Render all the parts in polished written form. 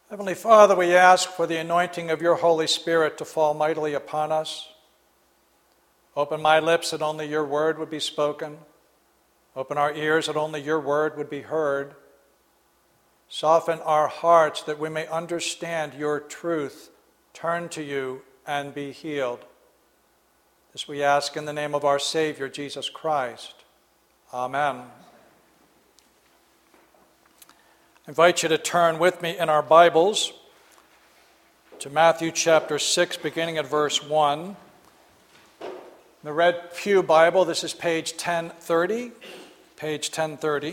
Heavenly Father, we ask for the anointing of your Holy Spirit to fall mightily upon us. Open my lips that only your word would be spoken. Open our ears that only your word would be heard. Soften our hearts that we may understand your truth, turn to you, and be healed. This we ask in the name of our Savior, Jesus Christ. Amen. I invite you to turn with me in our Bibles to Matthew chapter 6, beginning at verse 1. In the Red Pew Bible, this is page 1030. Page 1030.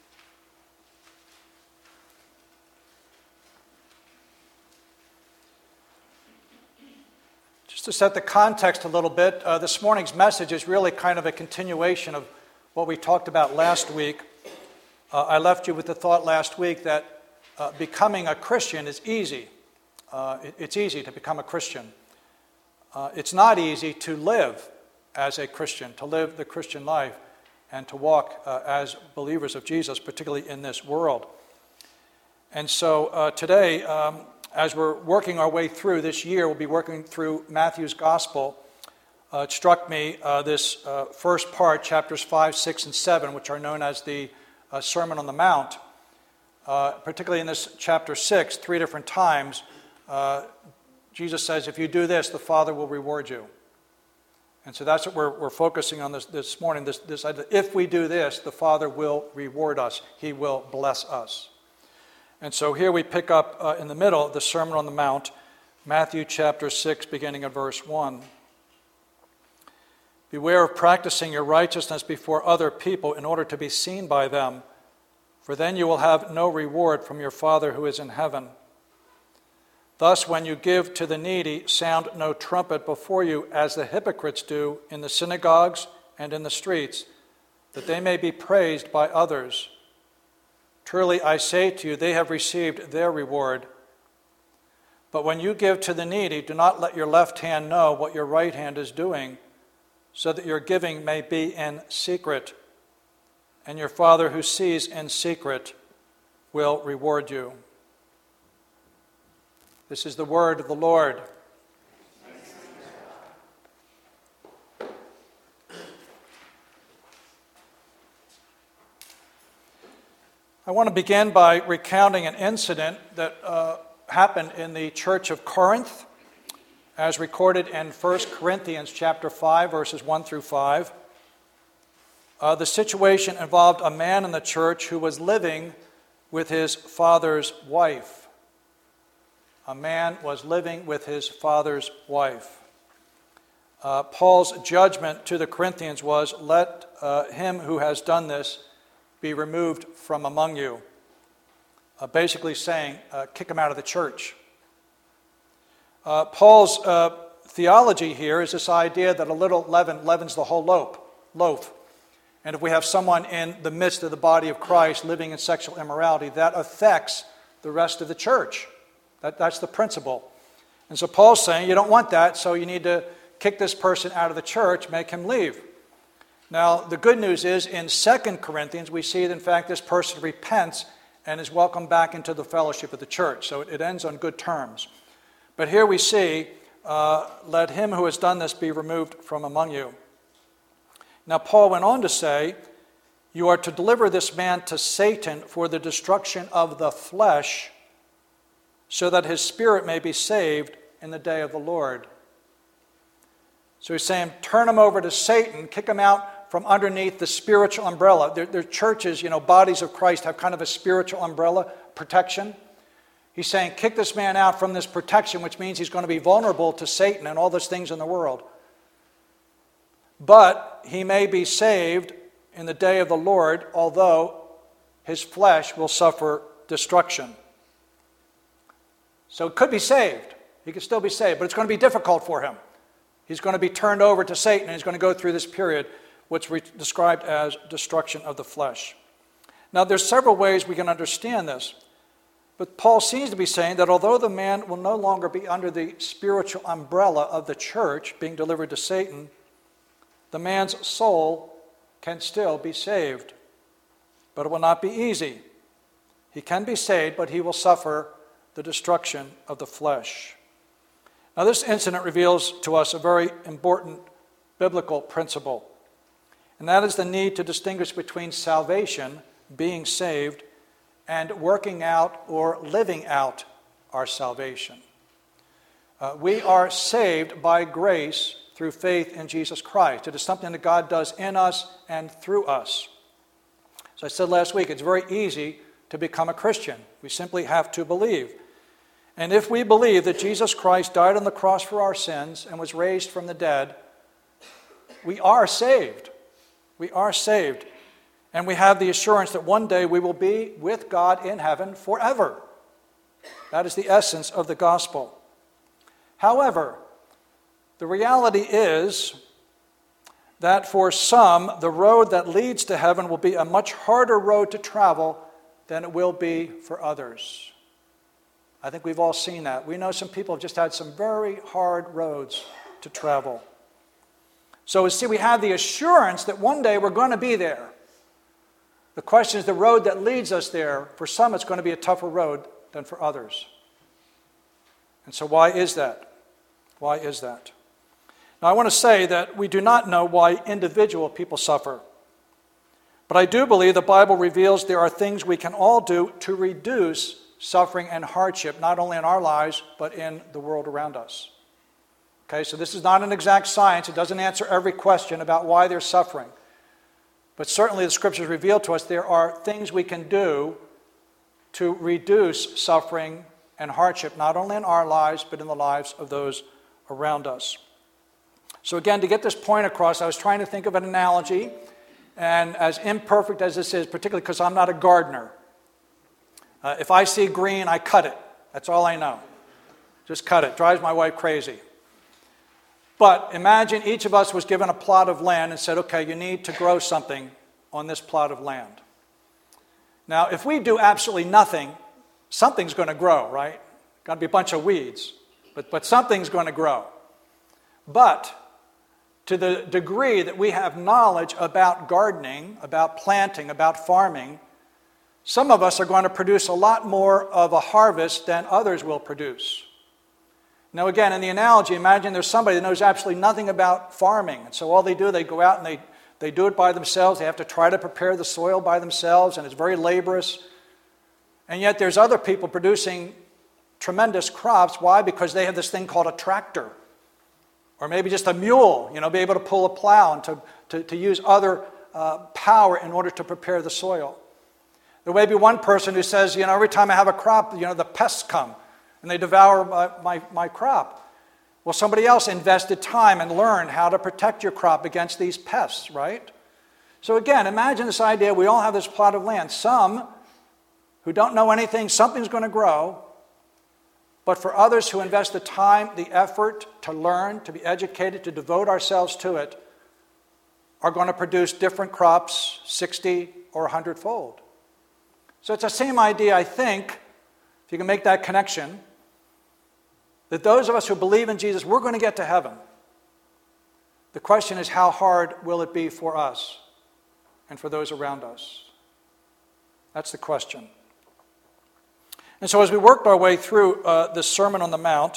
Just to set the context a little bit, this morning's message is really kind of a continuation of what we talked about last week. I left you with the thought last week that becoming a Christian is easy. It's easy to become a Christian. It's not easy to live as a Christian, to live the Christian life, and to walk as believers of Jesus, particularly in this world. And so today, as we're working our way through this year, we'll be working through Matthew's Gospel. It struck me this first part, chapters 5, 6, and 7, which are known as the Sermon on the Mount. Particularly in this chapter 6, 3 different times, Jesus says, if you do this, the Father will reward you. And so that's what we're focusing on this morning, this idea. If we do this, the Father will reward us. He will bless us. And so here we pick up in the middle, the Sermon on the Mount, Matthew chapter 6, beginning at verse 1. Beware of practicing your righteousness before other people in order to be seen by them, for then you will have no reward from your Father who is in heaven. Thus, when you give to the needy, sound no trumpet before you, as the hypocrites do in the synagogues and in the streets, that they may be praised by others. Truly, I say to you, they have received their reward. But when you give to the needy, do not let your left hand know what your right hand is doing, so that your giving may be in secret, and your Father who sees in secret will reward you. This is the word of the Lord. I want to begin by recounting an incident that happened in the church of Corinth, as recorded in 1 Corinthians chapter 5, verses 1 through 5. The situation involved a man in the church who was living with his father's wife. A man was living with his father's wife. Paul's judgment to the Corinthians was, let him who has done this be removed from among you. Basically saying, kick him out of the church. Paul's theology here is this idea that a little leaven leavens the whole loaf. And if we have someone in the midst of the body of Christ living in sexual immorality, that affects the rest of the church. That's the principle. And so Paul's saying you don't want that, so you need to kick this person out of the church, make him leave. Now, the good news is in 2 Corinthians, we see that in fact this person repents and is welcomed back into the fellowship of the church. So it ends on good terms. But here we see, let him who has done this be removed from among you. Now Paul went on to say, you are to deliver this man to Satan for the destruction of the flesh, so that his spirit may be saved in the day of the Lord. So he's saying, turn him over to Satan, kick him out from underneath the spiritual umbrella. Their churches, bodies of Christ have kind of a spiritual umbrella protection. He's saying, kick this man out from this protection, which means he's going to be vulnerable to Satan and all those things in the world. But he may be saved in the day of the Lord, although his flesh will suffer destruction. So it could be saved. He could still be saved, but it's going to be difficult for him. He's going to be turned over to Satan, and he's going to go through this period, what's described as destruction of the flesh. Now, there's several ways we can understand this. But Paul seems to be saying that although the man will no longer be under the spiritual umbrella of the church being delivered to Satan, the man's soul can still be saved. But it will not be easy. He can be saved, but he will suffer the destruction of the flesh. Now, this incident reveals to us a very important biblical principle, and that is the need to distinguish between salvation, being saved, and working out or living out our salvation. We are saved by grace through faith in Jesus Christ. It is something that God does in us and through us. As I said last week, it's very easy to become a Christian. We simply have to believe. And if we believe that Jesus Christ died on the cross for our sins and was raised from the dead, we are saved. We are saved. And we have the assurance that one day we will be with God in heaven forever. That is the essence of the gospel. However, the reality is that for some, the road that leads to heaven will be a much harder road to travel than it will be for others. I think we've all seen that. We know some people have just had some very hard roads to travel. So, see, we have the assurance that one day we're going to be there. The question is the road that leads us there. For some, it's going to be a tougher road than for others. And so why is that? Why is that? Now, I want to say that we do not know why individual people suffer. But I do believe the Bible reveals there are things we can all do to reduce suffering and hardship, not only in our lives, but in the world around us. Okay, so this is not an exact science. It doesn't answer every question about why they're suffering. But certainly the Scriptures reveal to us there are things we can do to reduce suffering and hardship, not only in our lives, but in the lives of those around us. So again, to get this point across, I was trying to think of an analogy, and as imperfect as this is, particularly because I'm not a gardener, if I see green, I cut it. That's all I know. Just cut it. Drives my wife crazy. But imagine each of us was given a plot of land and said, okay, you need to grow something on this plot of land. Now, if we do absolutely nothing, something's going to grow, right? Got to be a bunch of weeds, but something's going to grow. But to the degree that we have knowledge about gardening, about planting, about farming, some of us are going to produce a lot more of a harvest than others will produce. Now again, in the analogy, imagine there's somebody that knows absolutely nothing about farming. And so all they do, they go out and they do it by themselves. They have to try to prepare the soil by themselves, and it's very laborious. And yet there's other people producing tremendous crops. Why? Because they have this thing called a tractor. Or maybe just a mule, be able to pull a plow and to use other power in order to prepare the soil. There may be one person who says, every time I have a crop, the pests come and they devour my crop. Well, somebody else invested time and learned how to protect your crop against these pests, right? So again, imagine this idea, we all have this plot of land. Some who don't know anything, something's going to grow. But for others who invest the time, the effort to learn, to be educated, to devote ourselves to it, are going to produce different crops 60 or 100-fold. So it's the same idea, I think, if you can make that connection, that those of us who believe in Jesus, we're going to get to heaven. The question is, how hard will it be for us and for those around us? That's the question. And so as we worked our way through this Sermon on the Mount,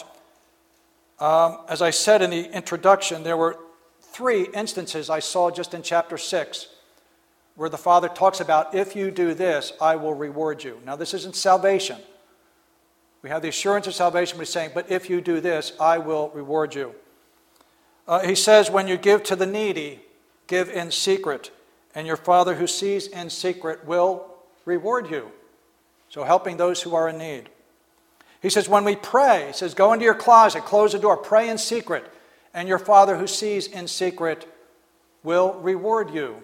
as I said in the introduction, there were 3 instances I saw just in chapter 6 where the Father talks about, if you do this, I will reward you. Now, this isn't salvation. We have the assurance of salvation, but he's saying, but if you do this, I will reward you. He says, when you give to the needy, give in secret, and your Father who sees in secret will reward you. So helping those who are in need. He says, when we pray, he says, go into your closet, close the door, pray in secret, and your Father who sees in secret will reward you.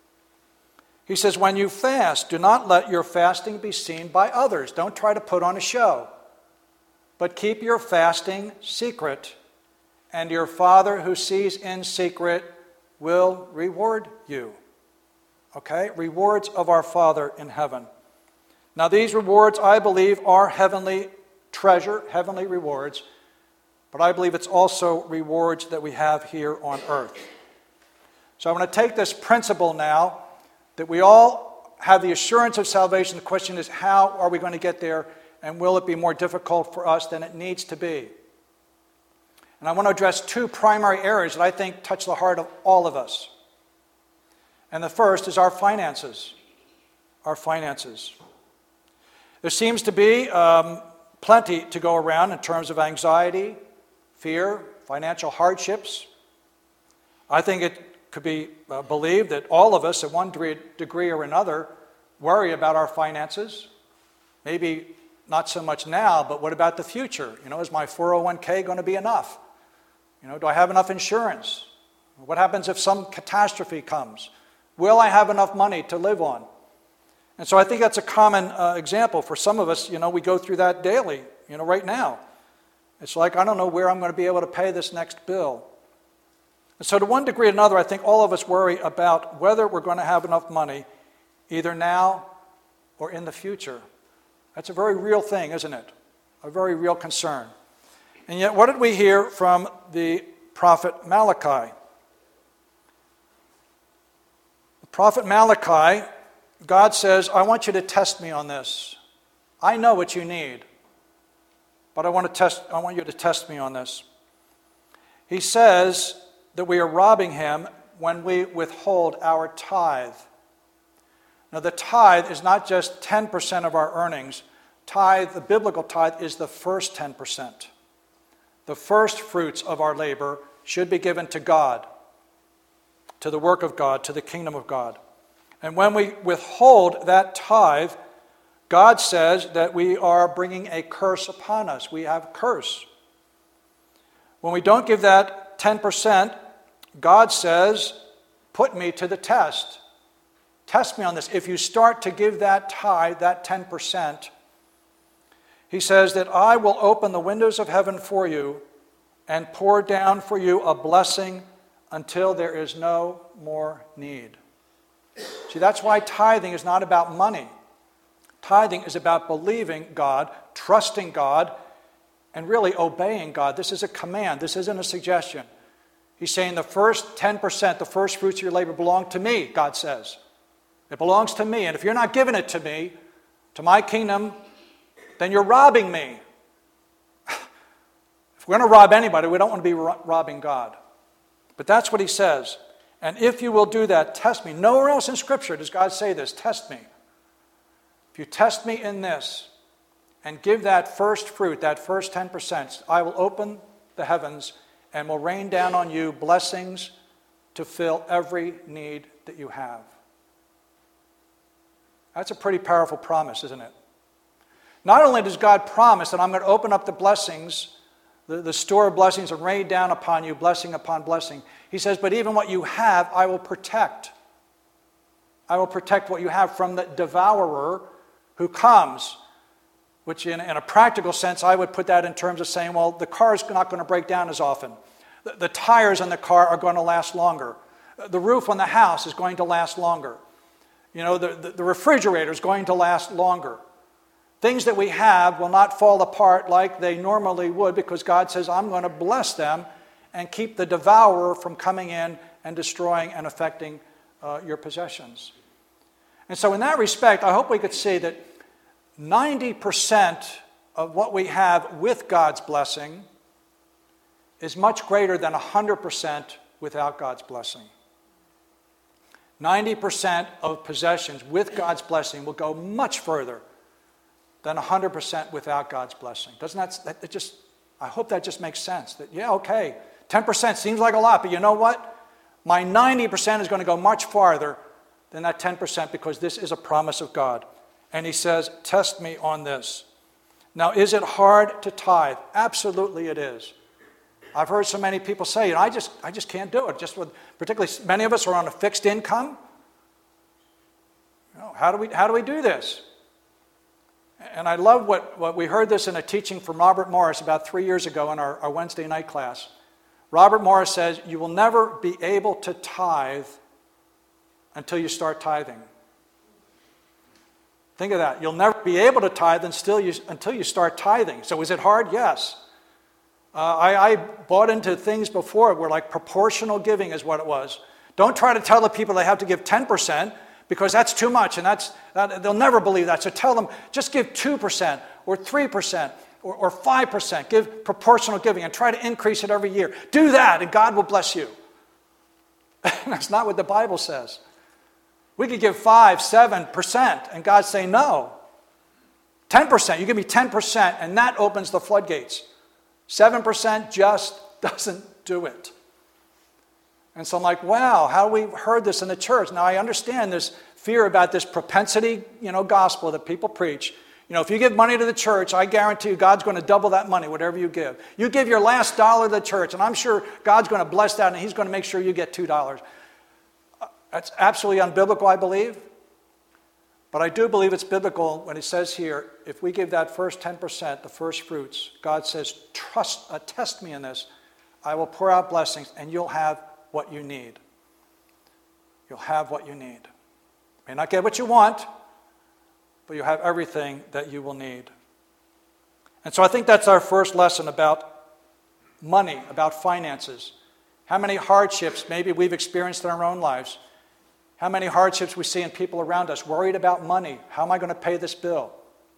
He says, when you fast, do not let your fasting be seen by others. Don't try to put on a show, but keep your fasting secret, and your Father who sees in secret will reward you. Okay? Rewards of our Father in heaven. Now, these rewards, I believe, are heavenly treasure, heavenly rewards, but I believe it's also rewards that we have here on earth. So I'm going to take this principle now that we all have the assurance of salvation. The question is, how are we going to get there? and will it be more difficult for us than it needs to be? And I want to address two primary areas that I think touch the heart of all of us. And the first is our finances. Our finances. There seems to be plenty to go around in terms of anxiety, fear, financial hardships. I think it could be believed that all of us, at one degree or another, worry about our finances. Maybe not so much now, but what about the future? Is my 401k going to be enough? Do I have enough insurance? What happens if some catastrophe comes? Will I have enough money to live on? And so I think that's a common example. For some of us, we go through that daily, right now. It's like, I don't know where I'm going to be able to pay this next bill. And so to one degree or another, I think all of us worry about whether we're going to have enough money, either now or in the future. That's a very real thing, isn't it? A very real concern. And yet, what did we hear from the prophet Malachi? The prophet Malachi, God says, I want you to test me on this. I know what you need, but I want you to test me on this. He says that we are robbing him when we withhold our tithe. Now, the tithe is not just 10% of our earnings. Tithe, the biblical tithe, is the first 10%. The first fruits of our labor should be given to God, to the work of God, to the kingdom of God. And when we withhold that tithe, God says that we are bringing a curse upon us. We have a curse. When we don't give that 10%, God says, put me to the test. Test me on this. If you start to give that tithe, that 10%, he says that I will open the windows of heaven for you and pour down for you a blessing until there is no more need. See, that's why tithing is not about money. Tithing is about believing God, trusting God, and really obeying God. This is a command. This isn't a suggestion. He's saying the first 10%, the first fruits of your labor belong to me, God says. It belongs to me. And if you're not giving it to me, to my kingdom, then you're robbing me. If we're going to rob anybody, we don't want to be robbing God. But that's what he says. And if you will do that, test me. Nowhere else in Scripture does God say this, test me. If you test me in this and give that first fruit, that first 10%, I will open the heavens and will rain down on you blessings to fill every need that you have. That's a pretty powerful promise, isn't it? Not only does God promise that I'm going to open up the blessings, the store of blessings, and rain down upon you blessing upon blessing. He says, but even what you have, I will protect. I will protect what you have from the devourer who comes, which in a practical sense, I would put that in terms of saying, well, the car is not going to break down as often. The tires on the car are going to last longer. The roof on the house is going to last longer. The refrigerator is going to last longer. Things that we have will not fall apart like they normally would because God says, I'm going to bless them and keep the devourer from coming in and destroying and affecting your possessions. And so in that respect, I hope we could see that 90% of what we have with God's blessing is much greater than 100% without God's blessing. 90% of possessions with God's blessing will go much further than 100% without God's blessing. Doesn't that just, I hope that just makes sense. That, yeah, okay, 10% seems like a lot, but you know what? My 90% is going to go much farther than that 10% because this is a promise of God. And he says, test me on this. Now, is it hard to tithe? Absolutely it is. I've heard so many people say, I just can't do it. Particularly many of us are on a fixed income. How do we do this? And I love what we heard this in a teaching from Robert Morris about 3 years ago in our Wednesday night class. Robert Morris says, you will never be able to tithe until you start tithing. Think of that. You'll never be able to tithe until you start tithing. So is it hard? Yes. I bought into things before where like proportional giving is what it was. Don't try to tell the people they have to give 10% because that's too much, and they'll never believe that. So tell them, just give 2% or 3% or 5%. Give proportional giving and try to increase it every year. Do that, and God will bless you. That's not what the Bible says. We could give 5%, 7%, and God's saying no. 10%, you give me 10%, and that opens the floodgates. 7% just doesn't do it. And so I'm like, wow, how we heard this in the church. Now I understand this fear about this propensity, gospel that people preach. If you give money to the church, I guarantee you God's going to double that money, whatever you give. You give your last dollar to the church, and I'm sure God's going to bless that, and He's going to make sure you get $2. That's absolutely unbiblical, I believe. But I do believe it's biblical when He says here, if we give that first 10%, the first fruits, God says, test me in this. I will pour out blessings, and you'll have what you need. You'll have what you need. You may not get what you want, but you have everything that you will need. And so I think that's our first lesson about money, about finances. How many hardships maybe we've experienced in our own lives. How many hardships we see in people around us, worried about money. How am I going to pay this bill?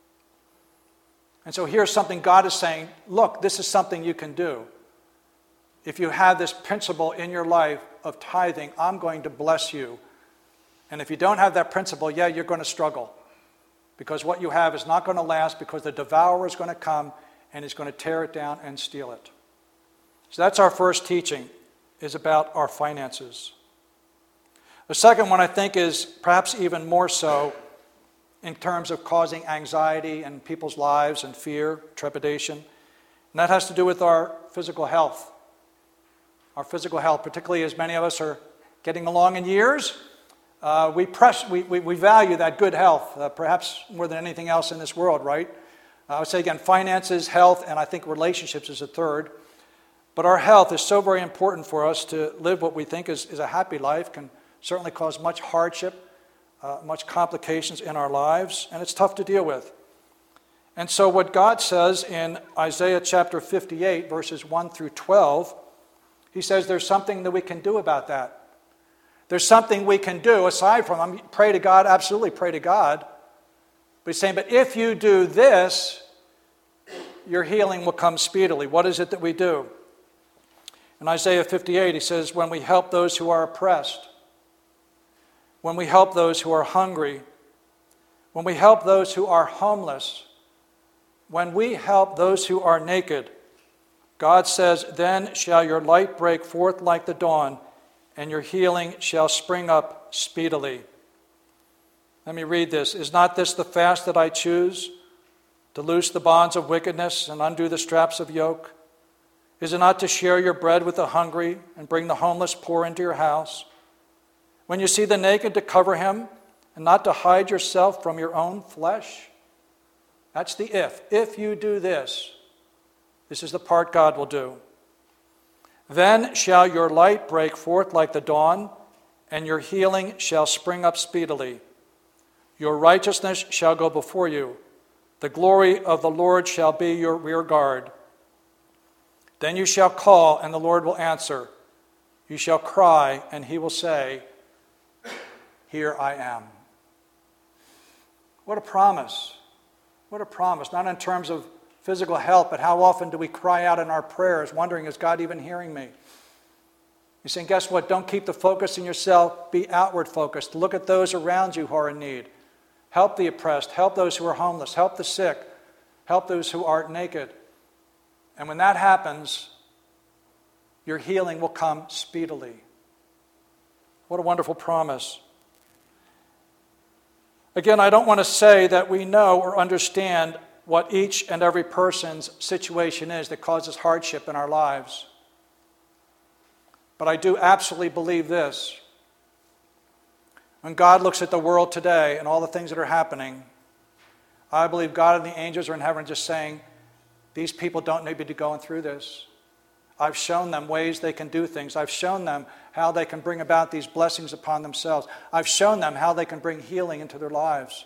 And so here's something God is saying, look, this is something you can do. If you have this principle in your life of tithing, I'm going to bless you. And if you don't have that principle, you're going to struggle. Because what you have is not going to last, because the devourer is going to come and he's going to tear it down and steal it. So that's our first teaching, is about our finances. The second one, I think, is perhaps even more so in terms of causing anxiety in people's lives and fear, trepidation. And that has to do with our physical health. Our physical health, particularly as many of us are getting along in years, we value that good health, perhaps more than anything else in this world, right? I would say, again, finances, health, and I think relationships is a third. But our health is so very important for us to live what we think is a happy life, can certainly cause much hardship, much complications in our lives, and it's tough to deal with. And so what God says in Isaiah chapter 58, verses 1 through 12, He says there's something that we can do about that. There's something we can do aside from, pray to God, absolutely pray to God. But He's saying, but if you do this, your healing will come speedily. What is it that we do? In Isaiah 58, He says, when we help those who are oppressed, when we help those who are hungry, when we help those who are homeless, when we help those who are naked, God says, then shall your light break forth like the dawn, and your healing shall spring up speedily. Let me read this. Is not this the fast that I choose, to loose the bonds of wickedness and undo the straps of yoke? Is it not to share your bread with the hungry and bring the homeless poor into your house? When you see the naked, to cover him, and not to hide yourself from your own flesh? That's the if. If you do this, this is the part God will do. Then shall your light break forth like the dawn, and your healing shall spring up speedily. Your righteousness shall go before you. The glory of the Lord shall be your rear guard. Then you shall call, and the Lord will answer. You shall cry, and He will say, here I am. What a promise. What a promise. Not in terms of physical health, but how often do we cry out in our prayers, wondering, is God even hearing me? You're saying, guess what? Don't keep the focus in yourself. Be outward focused. Look at those around you who are in need. Help the oppressed. Help those who are homeless. Help the sick. Help those who are naked. And when that happens, your healing will come speedily. What a wonderful promise. Again, I don't want to say that we know or understand what each and every person's situation is that causes hardship in our lives. But I do absolutely believe this. When God looks at the world today and all the things that are happening, I believe God and the angels are in heaven just saying, these people don't need to be going through this. I've shown them ways they can do things. I've shown them how they can bring about these blessings upon themselves. I've shown them how they can bring healing into their lives.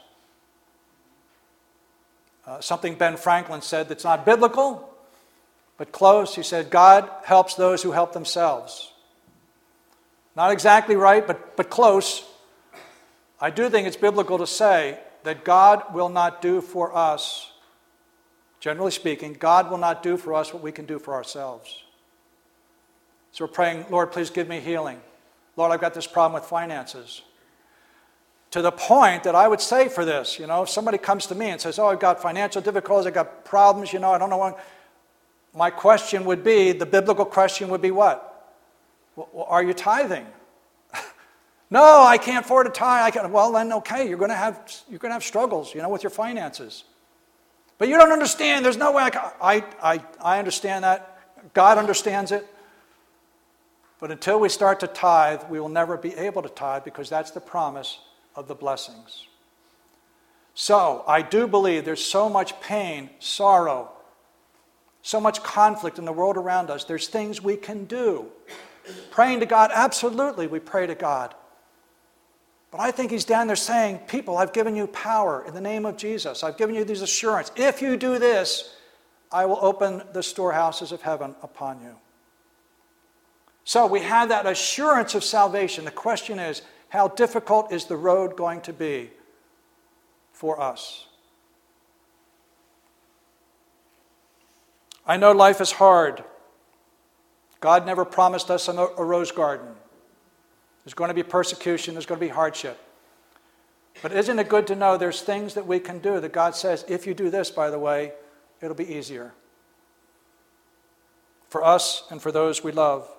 Something Ben Franklin said that's not biblical, but close. He said, God helps those who help themselves. Not exactly right, but close. I do think it's biblical to say that God will not do for us, generally speaking, God will not do for us what we can do for ourselves. So we're praying, Lord, please give me healing. Lord, I've got this problem with finances. To the point that I would say for this, if somebody comes to me and says, I've got financial difficulties, I've got problems, I don't know what. My question would be, the biblical question would be what? Well, are you tithing? No, I can't afford to tithe. Well, then, okay, you're going to have struggles, with your finances. But you don't understand. There's no way I understand that. God understands it. But until we start to tithe, we will never be able to tithe because that's the promise of the blessings. So, I do believe there's so much pain, sorrow, so much conflict in the world around us. There's things we can do. Praying to God, absolutely, we pray to God. But I think he's down there saying, people, I've given you power in the name of Jesus. I've given you these assurance. If you do this, I will open the storehouses of heaven upon you. So we have that assurance of salvation. The question is, how difficult is the road going to be for us? I know life is hard. God never promised us a rose garden. There's going to be persecution, there's going to be hardship. But isn't it good to know there's things that we can do that God says, if you do this, by the way, it'll be easier for us and for those we love.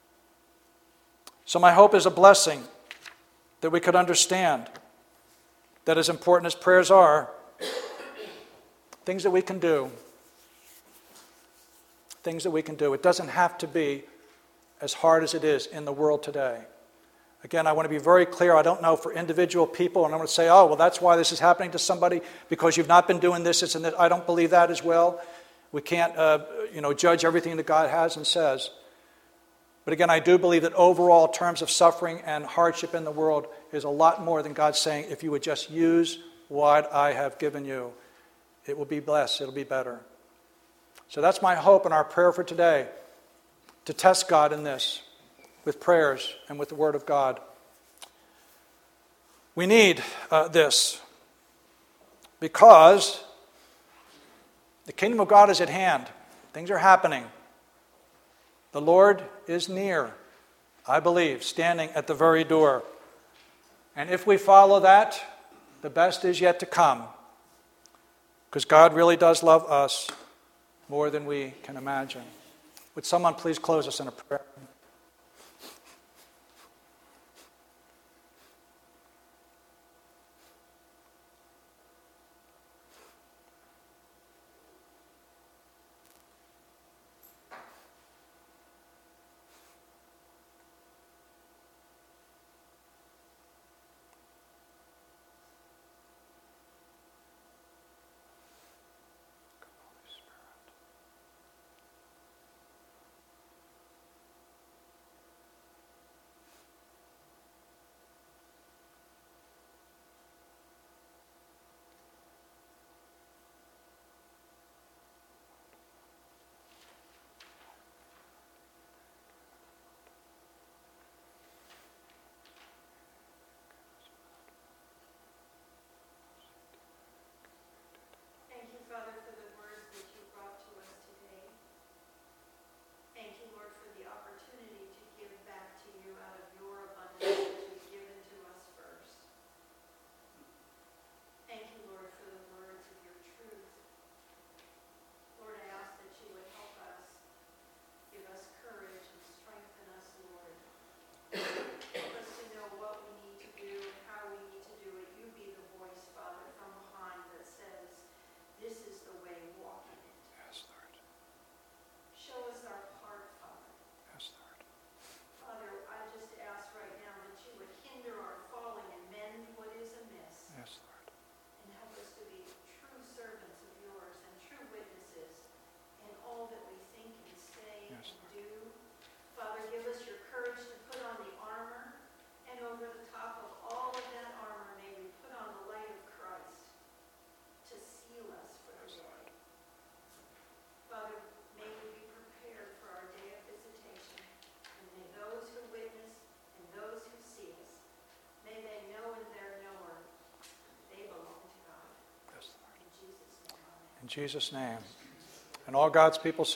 So my hope is a blessing that we could understand that as important as prayers are, things that we can do. Things that we can do. It doesn't have to be as hard as it is in the world today. Again, I want to be very clear. I don't know for individual people, and I'm going to say, that's why this is happening to somebody, because you've not been doing this and this. I don't believe that as well. We can't, judge everything that God has and says. But again, I do believe that overall, in terms of suffering and hardship in the world, is a lot more than God saying, if you would just use what I have given you, it will be blessed, it'll be better. So that's my hope and our prayer for today, to test God in this, with prayers and with the Word of God. We need this because the kingdom of God is at hand. Things are happening. The Lord is near, I believe, standing at the very door. And if we follow that, the best is yet to come. Because God really does love us more than we can imagine. Would someone please close us in a prayer? Jesus' name. And all God's people